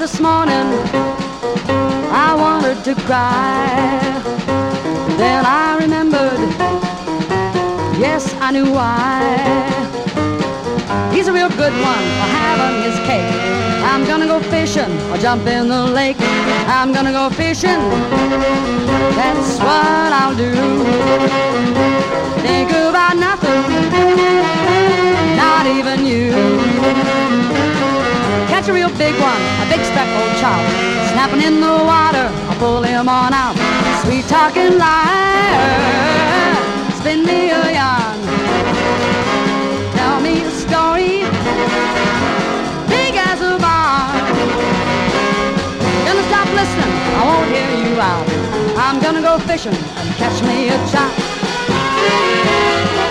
this morning, I wanted to cry. Then I remembered, yes, I knew why. He's a real good one for having his cake. I'm gonna go fishing or jump in the lake. I'm gonna go fishing, that's what I'll do. Think about nothing, not even you. Catch a real big one, a big speckled trout, snapping in the water, I'll pull him on out. Sweet talking liar, spin me a yarn. Tell me a story, big as a barn. Gonna stop listening, I won't hear you out. I'm gonna go fishing and catch me a trout.